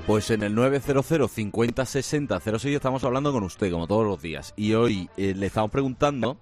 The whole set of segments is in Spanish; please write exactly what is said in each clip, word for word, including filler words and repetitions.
Pues en el nueve cero cero cincuenta sesenta cero seis estamos hablando con usted, como todos los días. Y hoy eh, le estamos preguntando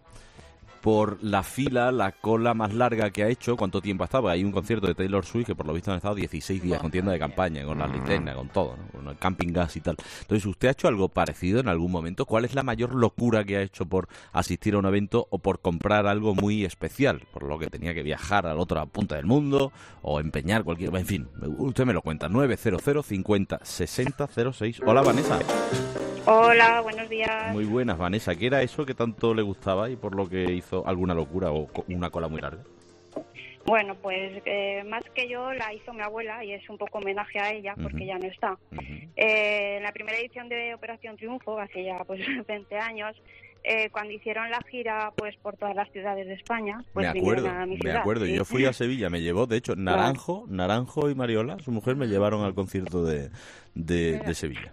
por la fila, la cola más larga que ha hecho, cuánto tiempo ha estado. Hay un concierto de Taylor Swift que por lo visto han estado dieciséis días con tienda de campaña, con las linternas, con todo, ¿no? Con el camping gas y tal. Entonces, ¿usted ha hecho algo parecido en algún momento? ¿Cuál es la mayor locura que ha hecho por asistir a un evento o por comprar algo muy especial? Por lo que tenía que viajar a la otra punta del mundo o empeñar cualquier... En fin, usted me lo cuenta. nueve cero cero cincuenta sesenta cero seis. Hola, Vanessa. Hola, buenos días. Muy buenas, Vanessa. ¿Qué era eso que tanto le gustaba y por lo que hizo alguna locura o una cola muy larga? Bueno, pues eh, más que yo la hizo mi abuela y es un poco homenaje a ella porque uh-huh. ya no está. Uh-huh. Eh, en la primera edición de Operación Triunfo, hace ya pues veinte años, eh, cuando hicieron la gira pues por todas las ciudades de España, pues me acuerdo, vinieron a mi me ciudad. acuerdo. ¿sí? Yo fui a Sevilla, me llevó, de hecho, Naranjo, Naranjo y Mariola, su mujer, me llevaron al concierto de, de, de Sevilla.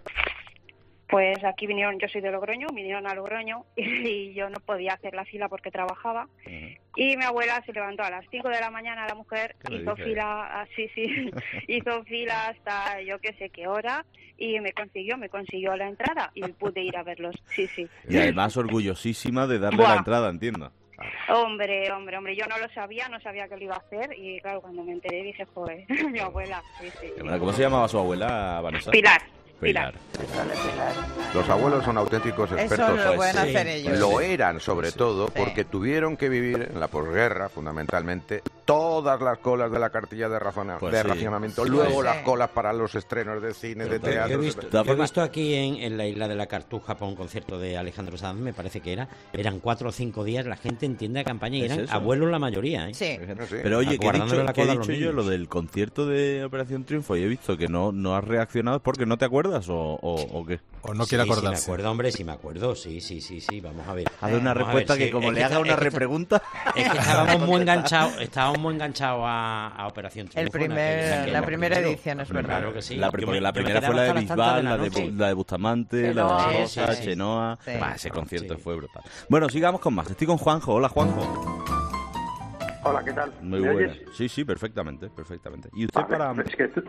Pues aquí vinieron, yo soy de Logroño, vinieron a Logroño y, y yo no podía hacer la fila porque trabajaba. Uh-huh. Y mi abuela se levantó a las cinco de la mañana, la mujer hizo fila, sí, sí, hizo fila hasta yo qué sé qué hora y me consiguió, me consiguió la entrada y pude ir a verlos, sí, sí. Y además orgullosísima de darle Buah. la entrada, entiendo. Hombre, hombre, hombre, yo no lo sabía, no sabía que lo iba a hacer y claro, cuando me enteré dije, joder, mi abuela, sí, sí. ¿Cómo se llamaba su abuela, Vanessa? Pilar. Pilar. Pilar. Pilar. Los abuelos son auténticos expertos. Eso lo pueden hacer sí. ellos. Lo eran, sobre sí. todo, sí. porque tuvieron que vivir en la posguerra, fundamentalmente, todas las colas de la cartilla de, razona, pues de sí. racionamiento, Sí. luego Sí. las colas para los estrenos de cine, de Pero, teatro... Yo he visto, de... yo he visto aquí en, en la Isla de la Cartuja para un concierto de Alejandro Sanz, me parece que era, eran cuatro o cinco días, la gente en tienda de campaña y eran abuelos la mayoría, ¿eh? Sí. Sí. Pero oye, que he dicho, la que he cola a dicho los yo niños. lo del concierto de Operación Triunfo y he visto que no, no has reaccionado, ¿es porque no te acuerdas o, o, o qué? O no Sí, quiere sí, me acordarse. acuerdo, hombre, sí me acuerdo, sí, sí, sí, sí, vamos a ver. Haz una Vamos a respuesta ver, que sí, como es le que haga está- una es que está- repregunta... Es que estábamos muy enganchados, estábamos muy enganchados a, a Operación Triunfo. El primer, en aquel- en aquel la primera primero. edición, es verdad. Claro que sí. La, Yo porque me- la yo me primera quedaba fue la de hasta las tantas Bisbal, de la de, noche. la de Bustamante, Chenoa, la de sí, Rosa, sí. Chenoa. Sí. Bah, ese concierto Sí. fue brutal. Bueno, sigamos con más. Estoy con Juanjo. Hola, Juanjo. Hola, ¿qué tal? Muy ¿Me buena. oyes? Sí, sí, perfectamente, perfectamente. ¿Y usted Vale, para...? es que tú-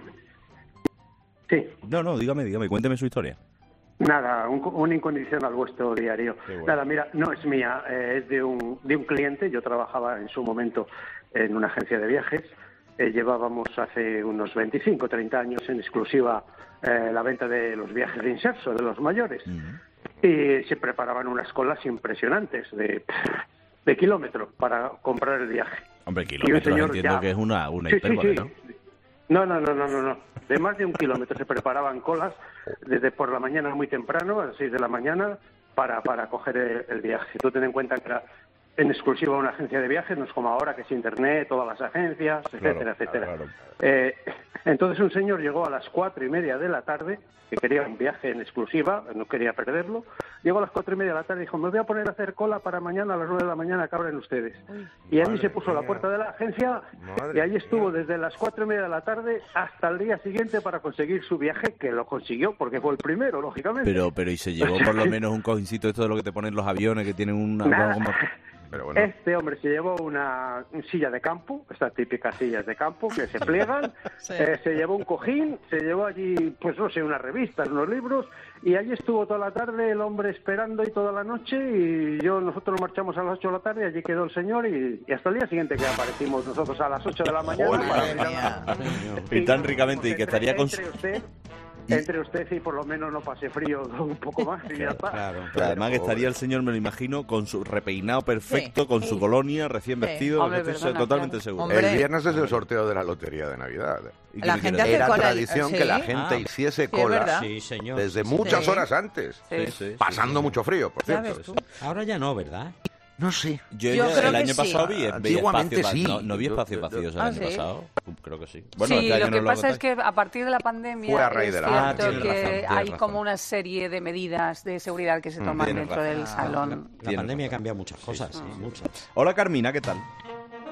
Sí, No, no, dígame, dígame, cuénteme su historia. nada, un, un incondicional vuestro diario. Qué bueno. Nada, mira, no es mía, eh, es de un, de un cliente. Yo trabajaba en su momento en una agencia de viajes. Eh, llevábamos hace unos veinticinco, treinta años en exclusiva eh, la venta de los viajes de inserso, de los mayores. Uh-huh. Y se preparaban unas colas impresionantes de, de kilómetros para comprar el viaje. Hombre, Y un kilómetros señor entiendo ya- que es una, una Sí, sí, hipérbole, sí. ¿no? No, no, no, no, no, no. De más de un kilómetro se preparaban colas desde por la mañana muy temprano, a las seis de la mañana, para, para coger el, el viaje. Tú ten en cuenta que era en exclusiva una agencia de viajes, no es como ahora que es internet, todas las agencias, etcétera, Claro, etcétera. claro. Eh, entonces un señor llegó a las cuatro y media de la tarde, que quería un viaje en exclusiva, no quería perderlo. Llegó a las cuatro y media de la tarde y dijo, me voy a poner a hacer cola para mañana a las nueve de la mañana que abren ustedes. Y allí Madre se puso a la mía. puerta de la agencia Madre y allí estuvo mía. desde las cuatro y media de la tarde hasta el día siguiente para conseguir su viaje, que lo consiguió porque fue el primero, lógicamente. Pero, pero y se llevó por lo menos un cojincito esto de lo que te ponen los aviones que tienen una... Nada. como- Pero bueno, Este hombre se llevó una silla de campo, estas típicas sillas de campo que se pliegan, Sí. eh, se llevó un cojín, se llevó allí, pues no sé, unas revistas, unos libros, y allí estuvo toda la tarde el hombre esperando y toda la noche, y yo nosotros nos marchamos a las ocho de la tarde, allí quedó el señor, y, y hasta el día siguiente que aparecimos nosotros a las ocho de la mañana. Joder, para Madre mirar mía. la- Y tan ricamente, y que entre- estaría con... entre usted, y- entre usted y por lo menos no pase frío un poco más y ya está. Claro. Pero además que estaría el señor, me lo imagino, con su repeinado perfecto, Sí. con su colonia, recién Sí. vestido, Hombre, estoy perdona, totalmente claro. seguro. Hombre. el viernes es el sorteo de la lotería de Navidad. ¿Y qué La me gente quiere hace decir? Era cola, tradición sí. que la gente Ah. hiciese es cola verdad. Sí, señor. desde muchas Sí. horas antes, Sí, sí, sí, pasando sí. mucho frío, por Ya cierto. ves tú. Ahora ya no, ¿verdad? No sé. Yo, Yo ya- creo el que año sí. pasado vi, vi Antiguamente espacios, sí. no, no vi Yo- espacios yo- vacíos el Ah, año ¿sí? pasado, creo que sí. Sí, este año lo no que pasa es contáis. que a partir de la pandemia Fue a raíz es de la cierto pandemia. que Tienes razón, tienes hay razón. como una serie de medidas de seguridad que se Mm, toman tienes dentro razón. del La, salón. la Tienes pandemia ha razón. cambiado muchas cosas, sí, muchas. Hola Carmina, ¿qué tal?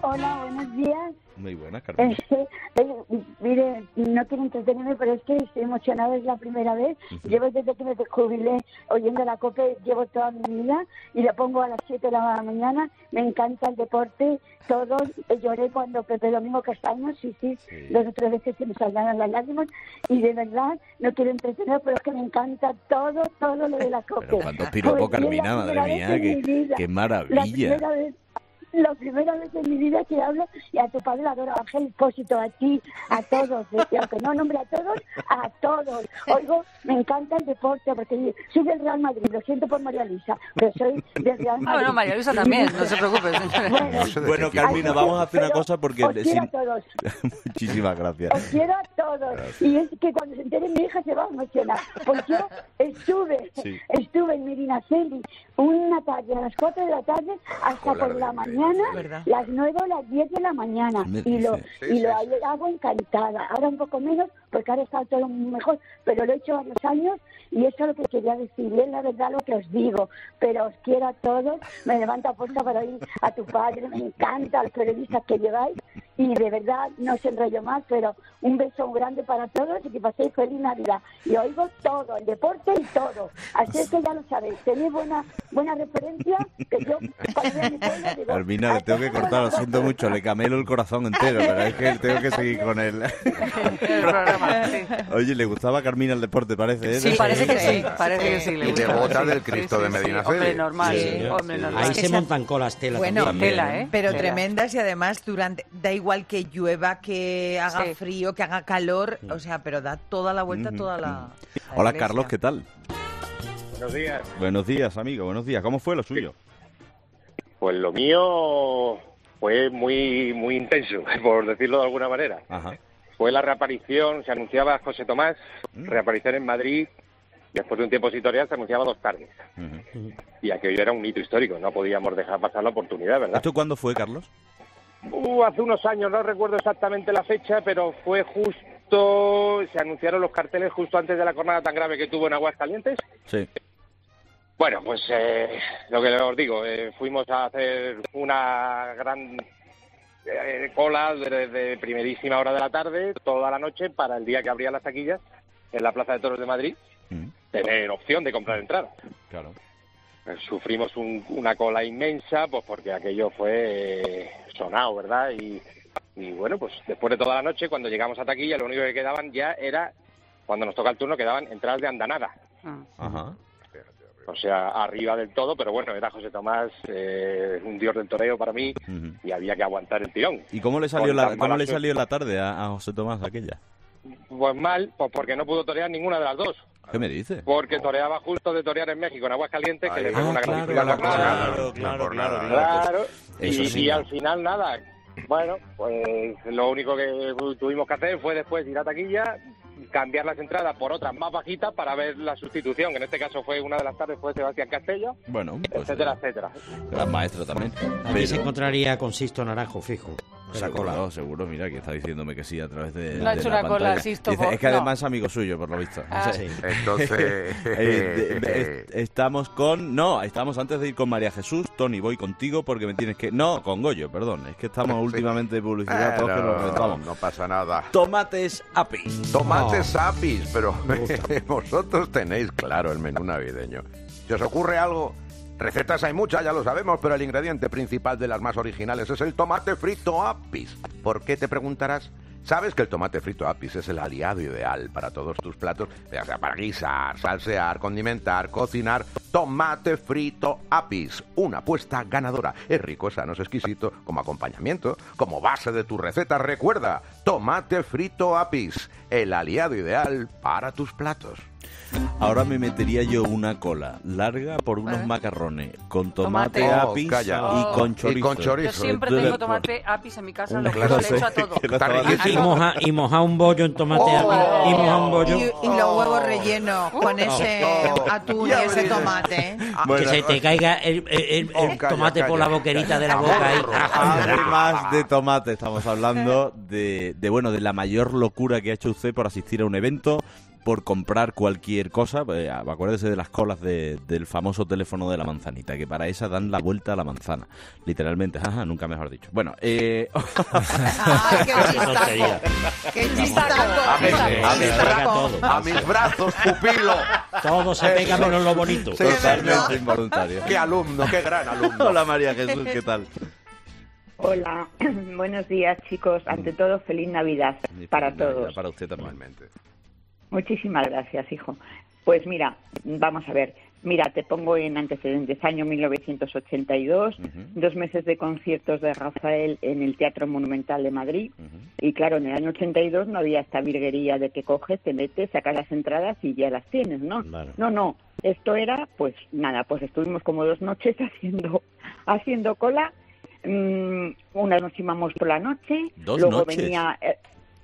Hola, buenos días. Muy buenas, Carmen. Eh, eh, mire, no quiero entretenerme, pero es que estoy emocionada, es la primera vez. Uh-huh. Llevo desde que me jubilé oyendo la COPE, llevo toda mi vida y la pongo a las siete de la mañana. Me encanta el deporte, todo. Lloré cuando Pepe Domingo Castaño, sí, sí, sí. Dos o tres veces se me salieron las lágrimas y de verdad no quiero entretener, pero es que me encanta todo, todo lo de la COPE. Pero cuántos piropos, Carmina, madre mía, qué, qué maravilla. La primera vez. La primera vez en mi vida que hablo, y a tu padre, la Dora Ángel Expósito, a ti, a todos, y aunque no nombre a todos, a todos. Oigo, me encanta el deporte, porque soy del Real Madrid, lo siento por María Luisa, pero soy del Real Madrid. Ah, bueno, María Luisa también, no se preocupe. Bueno, bueno, Carmina, vamos a hacer una cosa porque... Os quiero sin... a todos. Muchísimas gracias. Os quiero a todos. Gracias. Y es que cuando se entere mi hija se va a emocionar. Pues yo estuve, sí. estuve en Medinaceli una tarde, a las cuatro de la tarde, hasta por la mañana. Mañana, las nueve o las diez de la mañana y lo sí, y sí, lo sí. hago encantada. Ahora un poco menos porque ahora está todo mejor, pero lo he hecho varios años y eso es lo que quería decir. Es la verdad lo que os digo, pero os quiero a todos. Me levanto a puesta para ir a tu padre, me encanta a los periodistas que lleváis y de verdad no os enrollo más, pero un beso grande para todos y que paséis feliz Navidad. Y oigo todo, el deporte y todo. Así es que ya lo sabéis, tenéis buena buena referencia que yo cuando veo mi pueblo digo... Carmina, le tengo que cortar, lo siento mucho, le camelo el corazón entero, pero es que tengo que seguir con él. El programa, sí. Oye, ¿le gustaba a Carmina el deporte, parece? ¿eh? Sí, parece que sí, parece que sí. Le y devota del Cristo sí, sí, de Medinaceli. Sí, hombre, normal, sí, sí, hombre, normal. Ahí se montan colas telas bueno, también. Tela, ¿eh? Pero tela. tremendas y además durante da igual que llueva, que haga sí. frío, que haga calor, o sea, pero da toda la vuelta, toda la... la Hola, iglesia. Carlos, ¿qué tal? Buenos días. Buenos días, amigo, buenos días. ¿Cómo fue lo suyo? Pues lo mío fue muy muy intenso, por decirlo de alguna manera. Ajá. Fue la reaparición, se anunciaba José Tomás, mm. reaparición en Madrid, después de un tiempo editorial se anunciaba dos tardes. Uh-huh. Y aquello era un hito histórico, no podíamos dejar pasar la oportunidad, ¿verdad? ¿Esto cuándo fue, Carlos? Uh, hace unos años, no recuerdo exactamente la fecha, pero fue justo, se anunciaron los carteles justo antes de la jornada tan grave que tuvo en Aguascalientes. Sí. Bueno, pues eh, lo que os digo, eh, fuimos a hacer una gran eh, cola desde de primerísima hora de la tarde, toda la noche, para el día que abrían las taquillas en la Plaza de Toros de Madrid, mm. tener opción de comprar entradas. Claro. Eh, sufrimos un, una cola inmensa, pues porque aquello fue eh, sonado, ¿verdad? Y, y bueno, pues después de toda la noche, cuando llegamos a taquilla, lo único que quedaban ya era, cuando nos toca el turno, quedaban entradas de andanada. Ajá. O sea, arriba del todo, pero bueno, era José Tomás, eh, un dios del toreo para mí, uh-huh. y había que aguantar el tirón. ¿Y cómo le salió la cómo le salió la tarde a, a José Tomás aquella? Pues mal, pues porque no pudo torear ninguna de las dos. ¿Qué me dice? Porque toreaba justo de torear en México, en Aguascalientes, que Ay, le dio ah, una claro, grandísima claro, jornada. claro, claro, claro, claro. Eso Y, sí, y claro. al final nada, bueno, pues lo único que tuvimos que hacer fue después ir a taquilla, cambiar las entradas por otras más bajitas para ver la sustitución, que en este caso fue una de las tardes fue Sebastián Castello, bueno, pues, etcétera, etcétera. Gran maestro también. Aquí Pero... se encontraría con Sisto Naranjo, fijo. Seguro, cola. No, seguro, mira, que está diciéndome que sí a través de, no ha de hecho la una pantalla. cola, Sisto, Dice, por... es que además es amigo suyo, por lo visto. Ah. O sea, sí. Entonces... eh, de, de, estamos con... No, estamos antes de ir con María Jesús. Tony, voy contigo porque me tienes que... No, con Goyo, perdón. Es que estamos sí. últimamente de publicidad, todos que nos rentamos. No pasa nada. Tomates Apis. Tomates oh. Apis, pero vosotros tenéis claro el menú navideño. ¿Se os ocurre algo? Recetas hay muchas, ya lo sabemos, pero el ingrediente principal de las más originales es el tomate frito Apis. ¿Por qué, te preguntarás? ¿Sabes que el tomate frito Apis es el aliado ideal para todos tus platos? Ya sea para guisar, salsear, condimentar, cocinar. Tomate frito Apis, una apuesta ganadora. Es rico, es sano, es exquisito, como acompañamiento, como base de tu receta. Recuerda, tomate frito Apis, el aliado ideal para tus platos. Ahora me metería yo una cola larga por unos ¿Eh? macarrones con tomate, tomate. apis Oh, y, con chorizo. y con chorizo. Yo siempre tengo tomate apis en mi casa, lo claro, le echo a todo. Y moja, y moja un bollo en tomate oh, apis y moja un bollo. Y, y los huevos rellenos con ese oh, atún y ese tomate. Bueno, que se te caiga el, el, el, el calla, tomate calla, por la boquerita de la boca ahí. Además de tomate, estamos hablando de, de, bueno, de la mayor locura que ha hecho usted por asistir a un evento. por comprar cualquier cosa. Eh, acuérdese de las colas de, del famoso teléfono de la manzanita, que para esa dan la vuelta a la manzana. Literalmente, ajá, nunca mejor dicho. Bueno, eh... ¡Ay, qué chistaco! ¡Qué chistaco! A mis, a mis brazos, a mis brazos, pupilo. Todo se pega menos lo bonito. Sí, totalmente involuntario. Qué alumno, qué gran alumno. Hola María Jesús, ¿qué tal? Hola, buenos días chicos. Ante todo, feliz Navidad Feliz para Navidad todos. Para usted también. Muchísimas gracias, hijo. Pues mira, vamos a ver. Mira, te pongo en antecedentes. Año mil novecientos ochenta y dos, uh-huh. dos meses de conciertos de Rafael en el Teatro Monumental de Madrid. Uh-huh. Y claro, en el año ochenta y dos no había esta virguería de que coges, te metes, sacas las entradas y ya las tienes, ¿no? Claro. No, no. Esto era, pues nada, pues estuvimos como dos noches haciendo, haciendo cola. Mm, una nos íbamos por la noche. ¿Dos luego noches? venía... Eh,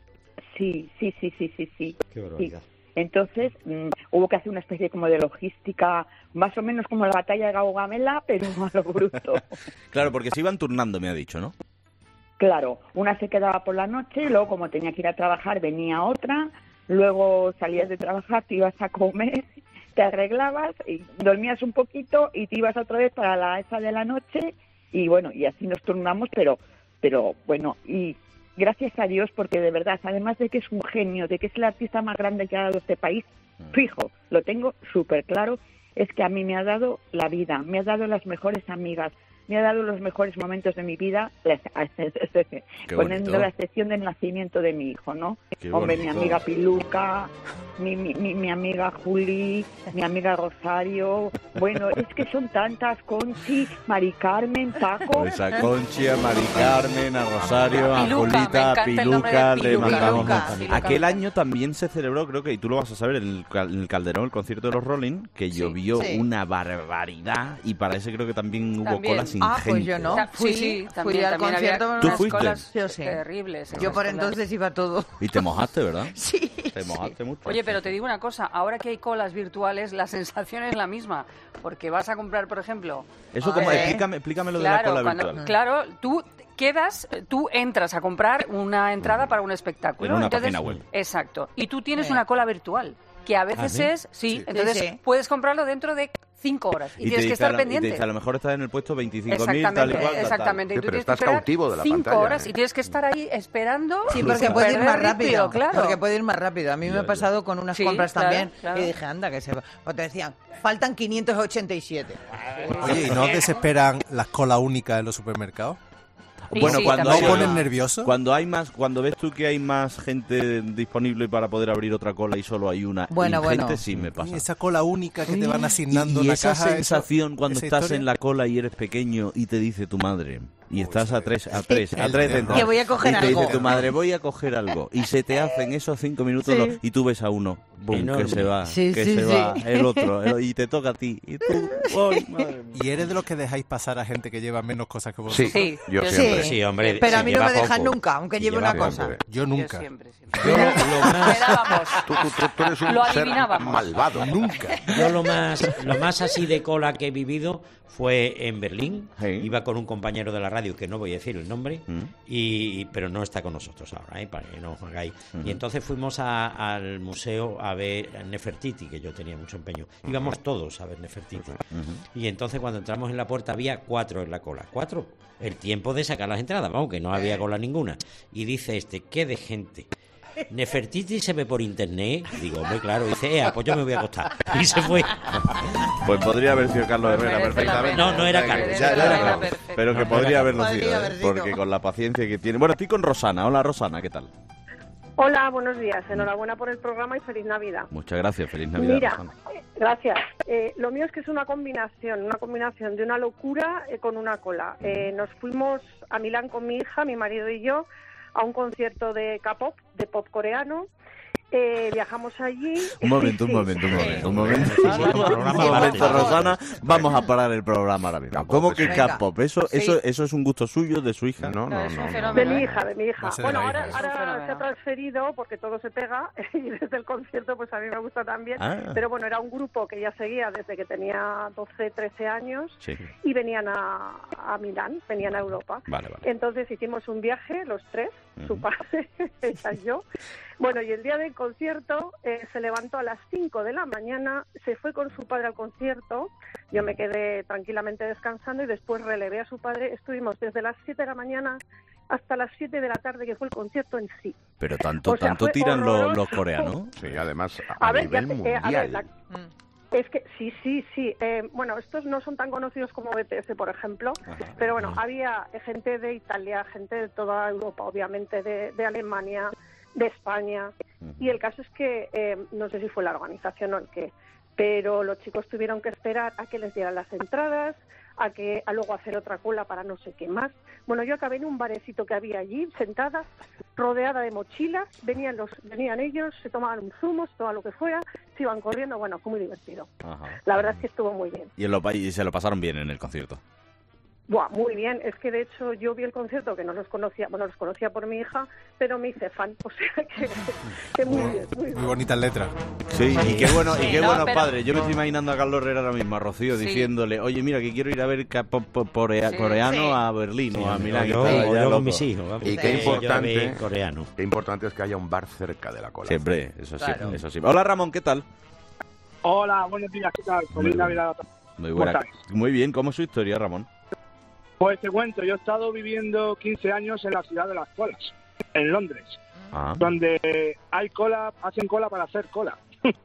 sí, sí, sí, sí, sí, sí. Qué barbaridad. Sí. Entonces mmm, hubo que hacer una especie como de logística, más o menos como la batalla de Gaugamela, pero a lo bruto. Claro, porque se iban turnando, me ha dicho, ¿no? Claro, una se quedaba por la noche, y luego como tenía que ir a trabajar venía otra, luego salías de trabajar, te ibas a comer, te arreglabas, y dormías un poquito y te ibas otra vez para la esa de la noche y bueno, y así nos turnamos, pero, pero bueno, y... Gracias a Dios, porque de verdad, además de que es un genio, de que es el artista más grande que ha dado este país, fijo, lo tengo súper claro, es que a mí me ha dado la vida, me ha dado las mejores amigas, me ha dado los mejores momentos de mi vida, poniendo la excepción del nacimiento de mi hijo, ¿no? Qué Hombre, bonito. mi amiga Piluca, mi, mi, mi, mi amiga Juli, mi amiga Rosario, bueno, es que son tantas, Conchi, Mari Carmen, Paco... Pues a Conchi, a Mari Carmen, a Rosario, a Piluca, Julita, a me encanta el nombre de Piluca, le Piluca. mandamos... Piluca, Piluca. Aquel año también se celebró, creo que, y tú lo vas a saber, en el, cal- en el Calderón, el concierto de los Rolling, que Sí, llovió sí. una barbaridad, y para ese creo que también hubo También. colas Ah, ingentes. pues yo no. Ta- Fui, sí, sí, fui también, al también había concierto. ¿Tú unas fuiste? colas Yo sí. terribles. en Yo las por colas. entonces iba todo. Y te mojaste, ¿verdad? Sí. Te mojaste mucho. Oye, pero te digo una cosa, ahora que hay colas virtuales, la sensación es la misma, porque vas a comprar, por ejemplo... Eso como, Eh, explícame, explícame lo de Claro, la cola cuando- virtual. claro, tú quedas, tú entras a comprar una entrada para un espectáculo. En una entonces, página web. Exacto. Y tú tienes Sí. una cola virtual, que a veces ¿Ah, sí? es... Sí, Sí. entonces Sí, sí. puedes comprarlo dentro de cinco horas y, te tienes que dice estar a lo- y te pendiente. dice, a lo mejor estás en el puesto veinticinco mil, tal y Exactamente, cual. tal, tal. exactamente. Sí, Y tú pero tienes que estás esperar cautivo de la cinco pantalla, horas ¿eh? y tienes que estar ahí esperando. Sí, sin porque puede ir perder más el rápido. ritmo, claro. Porque puede ir más rápido. A mí me Ya, ha pasado con unas Sí, compras claro, también. claro. Y dije, anda, que se va. O te decían, faltan quinientos ochenta y siete. Oye, ¿y no desesperan las colas únicas en los supermercados? Sí, Bueno, sí, cuando ¿No hay, también. ponen nerviosos? cuando hay más, cuando ves tú que hay más gente disponible para poder abrir otra cola y solo hay una Bueno, ingente, bueno. sí me pasa. Esa cola única que te van asignando y, y una esa caja. sensación eso- cuando esa estás historia. en la cola y eres pequeño y te dice tu madre y estás a tres a tres a El tres de terror. entrar, Que voy a coger y te algo. dice tu madre voy a coger algo y se te hacen esos cinco minutos Sí. lo- y tú ves a uno boom, Enorme. que se va Sí, que sí, se sí. va el otro el- y te toca a ti y tú ¡ay, madre mía! ¿Y eres de los que dejáis pasar a gente que lleva menos cosas que Sí, vosotros? Sí, yo yo siempre. sí. Sí, hombre. Pero a si mí no lleva me dejan poco. nunca, aunque Si lleve lleva una poco. cosa. Yo Yo nunca. siempre, siempre. Yo lo, lo más, Esperábamos. Tú, tú, tú- tú eres un Lo ser adivinábamos. malvado. Nunca. yo lo más, lo más así de cola que he vivido fue en Berlín. Sí. Iba con un compañero de la radio, que no voy a decir el nombre, Mm. y pero no está con nosotros ahora, ¿eh? Para que no os hagáis. Ujú. Y entonces fuimos a- al museo a ver a Nefertiti, que yo tenía mucho empeño. Íbamos todos a ver Nefertiti. Y entonces cuando entramos en la puerta había cuatro en la cola. ¿Cuatro? El tiempo de sacar las entradas, vamos, que no había cola ninguna. Y dice este, ¿qué de gente? Nefertiti se ve por internet. Digo, hombre, claro. Dice, eh, pues yo me voy a acostar. Y se fue. Pues podría haber sido Carlos Herrera Merece la perfectamente. pena. No, no era Que- Carlos. ya, ya Merece la era pena, Carlos. perfecto. Pero que No, no podría era haberlo Carlos. sido, Podría ¿eh? haber sido. Porque con la paciencia que tiene. Bueno, estoy con Rosana. Hola Rosana, ¿qué tal? Hola, buenos días. Enhorabuena por el programa y feliz Navidad. Muchas gracias, feliz Navidad, Mira, Rosana. eh, gracias. Eh, lo mío es que es una combinación, una combinación de una locura eh, con una cola. Eh, nos fuimos a Milán con mi hija, mi marido y yo, a un concierto de K-pop, de pop coreano. Eh, viajamos allí. Un momento, un Sí. momento, un momento, un momento. Sí, sí, Un programa momento, aparte. Rosana, vamos a parar el programa ahora mismo. ¿Cómo que Venga. K-pop? ¿Eso, Sí. eso, ¿Eso es un gusto suyo, de su hija? No, No, no, es un no. no. fenómeno. De mi hija, de mi hija. Va a ser Bueno, la ahora, hija. Es un ahora fenómeno. se ha transferido porque todo se pega y desde el concierto pues a mí me gusta también. Ah. Pero bueno, era un grupo que ya seguía desde que tenía doce, trece años Sí. y venían a, a Milán, venían a Europa. Vale, vale. Entonces hicimos un viaje, los tres, uh-huh. su padre, ella y yo. Bueno, y el día del concierto eh, se levantó a las cinco de la mañana, se fue con su padre al concierto, yo me quedé tranquilamente descansando y después relevé a su padre. Estuvimos desde las siete de la mañana hasta las siete de la tarde, que fue el concierto en sí. Pero tanto, o sea, tanto tiran los, los coreanos. Sí, además a, a ver, nivel ya, mundial. Eh, a ver, la, es que sí, sí, sí. Eh, bueno, estos no son tan conocidos como B T S, por ejemplo, Ajá. pero bueno, había gente de Italia, gente de toda Europa, obviamente, de, de Alemania, de España, uh-huh. y el caso es que, eh, no sé si fue la organización o el qué, pero los chicos tuvieron que esperar a que les dieran las entradas, a que a luego hacer otra cola para no sé qué más. Bueno, yo acabé en un barecito que había allí, sentada, rodeada de mochilas, venían los venían ellos, se tomaban un zumo, se tomaban lo que fuera, se iban corriendo, bueno, fue muy divertido. Ajá. La verdad es que estuvo muy bien. Y, en lo, y se lo pasaron bien en el concierto. Buah, muy bien, es que de hecho yo vi el concierto que no los conocía, bueno, los conocía por mi hija, pero me hice fan, o sea que, que muy bien, muy bien. Muy bonitas letras. Sí, y qué bueno, y qué no, buenos pero... padres. Yo me estoy imaginando a Carlos Herrera ahora mismo, a Rocío, sí. diciéndole, oye, mira, que quiero ir a ver po, po, po, sí, coreano sí. a Berlín sí, o a Milán. Yo, yo, yo con mis hijos. Y sí. qué importante, coreano. Qué importante es que haya un bar cerca de la cola. Siempre, eso claro. sí, eso sí. Hola Ramón, ¿qué tal? Hola, buenos días, ¿qué tal? Feliz Navidad. Muy buena. Muy bien, ¿cómo es su historia, Ramón? Pues te cuento, yo he estado viviendo quince años en la ciudad de las colas, en Londres, ah. donde hay cola, hacen cola para hacer cola,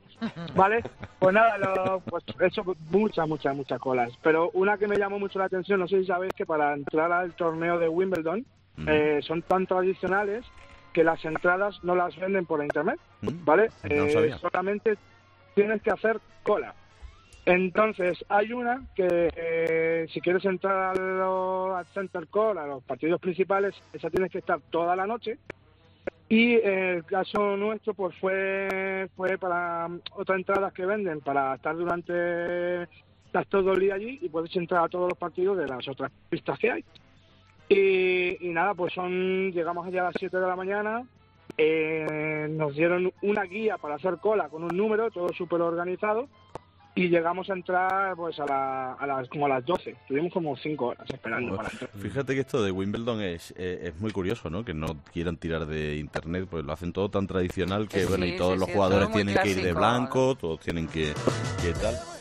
¿vale? Pues nada, lo, pues he hecho muchas, muchas, muchas colas, pero una que me llamó mucho la atención, no sé si sabéis que para entrar al torneo de Wimbledon mm. eh, son tan tradicionales que las entradas no las venden por internet, ¿vale? Mm. No eh, solamente tienes que hacer cola. Entonces, hay una que eh, si quieres entrar al, al Center Court, a los partidos principales, esa tienes que estar toda la noche. Y eh, el caso nuestro pues fue fue para otras entradas que venden para estar durante estás todo el día allí y puedes entrar a todos los partidos de las otras pistas que hay. Y, y nada, pues son llegamos allá a las siete de la mañana. Eh, nos dieron una guía para hacer cola con un número, todo súper organizado. Y llegamos a entrar pues a, la, a las como a las doce. Estuvimos como cinco horas esperando para entrar. Fíjate que esto de Wimbledon es, eh, es muy curioso, ¿no? Que no quieran tirar de internet, pues lo hacen todo tan tradicional que, sí, bueno, y todos sí, los sí, jugadores todo tienen clásico. que ir de blanco, todos tienen que, que tal.